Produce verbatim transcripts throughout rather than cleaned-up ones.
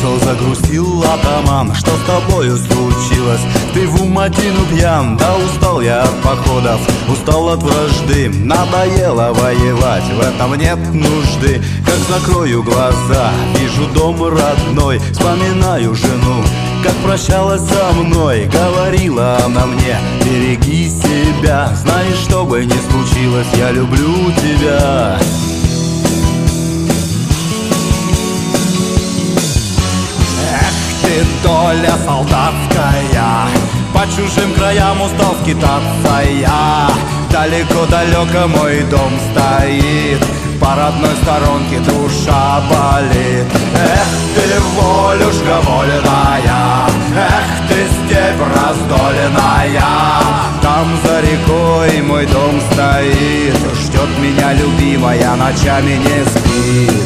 Вышел, загрустил атаман, что с тобою случилось? Ты в уматину пьян, да устал я от походов, устал от вражды, надоело воевать, в этом нет нужды. Как закрою глаза, вижу дом родной, вспоминаю жену, как прощалась со мной. Говорила она мне: береги себя, знаешь, что бы ни случилось, я люблю тебя. Доля солдатская, по чужим краям устал скитаться я. Далеко-далеко мой дом стоит, по родной сторонке душа болит. Эх ты, волюшка вольная, эх ты, степь раздоленная. Там за рекой мой дом стоит, ждет меня любимая, ночами не спит.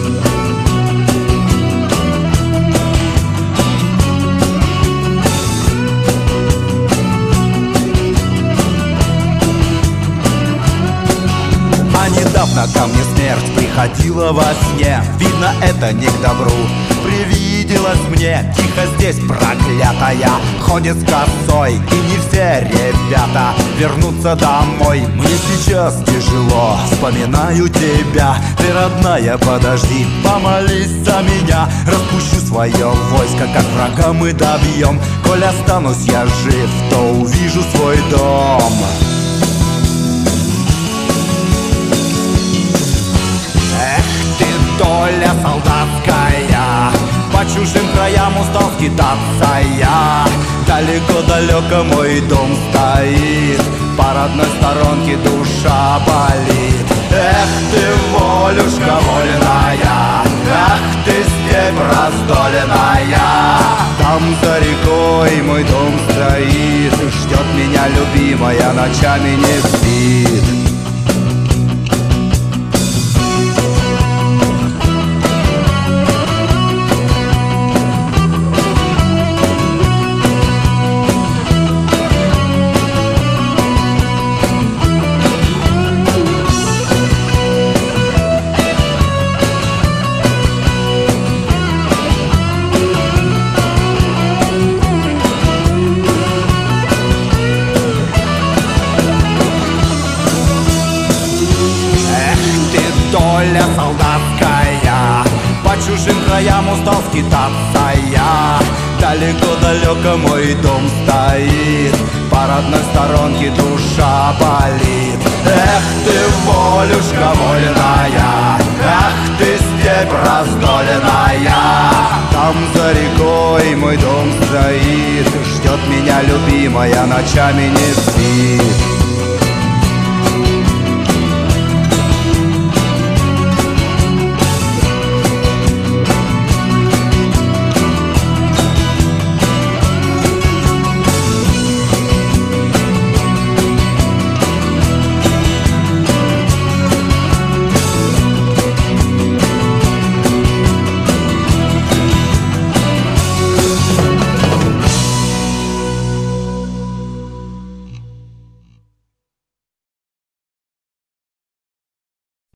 Недавно ко мне смерть приходила во сне, видно, это не к добру. Привиделась мне, тихо здесь проклятая, ходит с косой, и не все ребята вернутся домой. Мне сейчас тяжело, вспоминаю тебя, ты, родная, подожди, помолись за меня. Распущу свое войско, как врага мы добьем. Коль останусь я жив, то увижу свой дом. Доля солдатская, по чужим краям устал скитаться я. Далеко-далеко мой дом стоит, по родной сторонке душа болит. Эх ты, волюшка вольная, эх ты, степь раздоленная. Там за рекой мой дом стоит, ждет меня любимая, ночами не спит. Доля солдатская, по чужим краям устал скитаться я. Далеко-далеко мой дом стоит, по родной сторонке душа болит. Эх ты, волюшка вольная, эх ты, степь раздоленная. Там за рекой мой дом стоит, ждет меня любимая, ночами не спит.